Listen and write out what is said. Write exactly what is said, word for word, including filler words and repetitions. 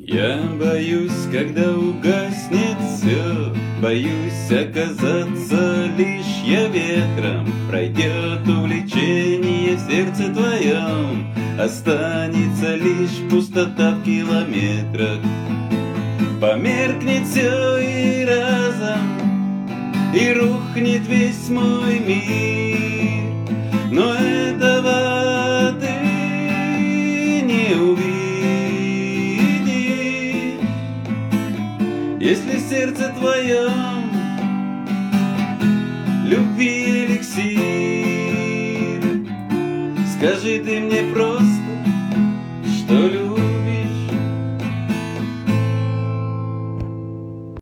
Я боюсь, когда угаснет все, боюсь оказаться лишь я ветром. Пройдет увлечение в сердце твоем, останется лишь пустота в километрах. Померкнет все и разом, и рухнет весь мой мир, но этого ты не увидишь. Если в сердце твоем любви